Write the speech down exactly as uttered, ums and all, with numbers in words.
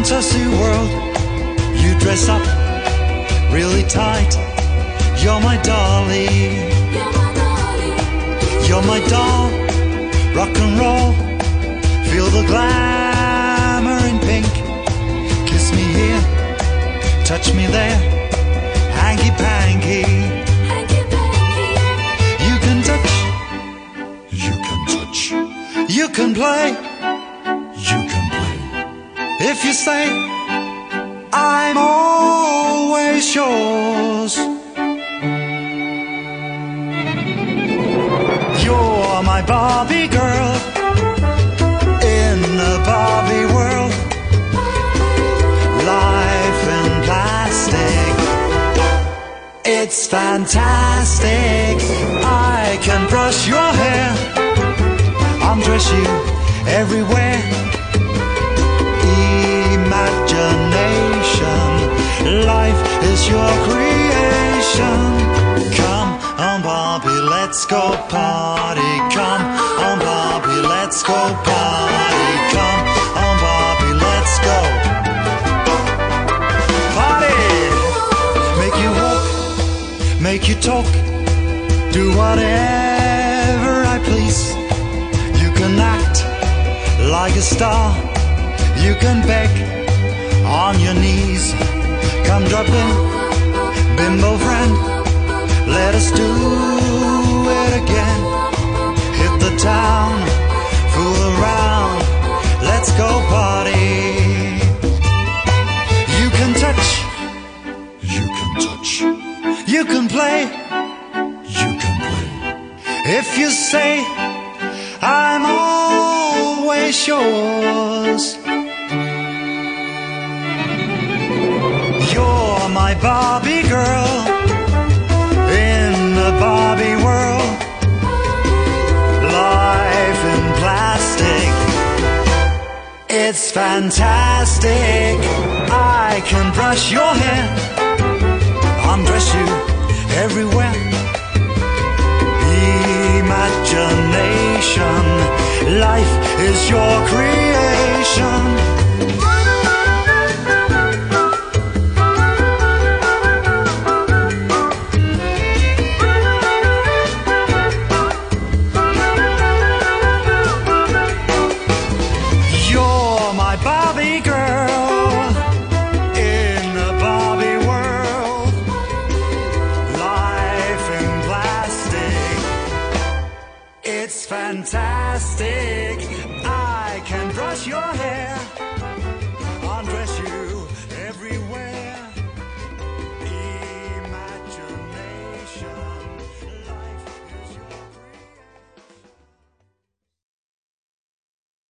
fantasy world. You dress up really tight. You're my dolly. You're my doll. Rock and roll. Feel the glamour in pink. Kiss me here. Touch me there. Hanky panky. You can touch. You can touch. You can play. You can play. If you say I'm always yours. You're my Barbie girl in the Barbie world. Life in plastic, it's fantastic. I can brush your hair, undress you everywhere. Imagination, life is your creation. Come on Barbie, let's go party. Come on Barbie, let's go party. Come on Barbie, let's go party. Make you walk, make you talk, do whatever I please. You can act like a star. You can beg on your knees. Come drop in, bimbo friend. Let us do it again. Hit the town, fool around. Let's go party. You can touch. You can touch. You can play. You can play. If you say I'm always yours. You're my Barbie girl in the Barbie world. Life in plastic, it's fantastic. I can brush your hair, undress you everywhere. Imagination, life is your creation. Barbie girl in the Barbie world. Life in plastic, it's fantastic.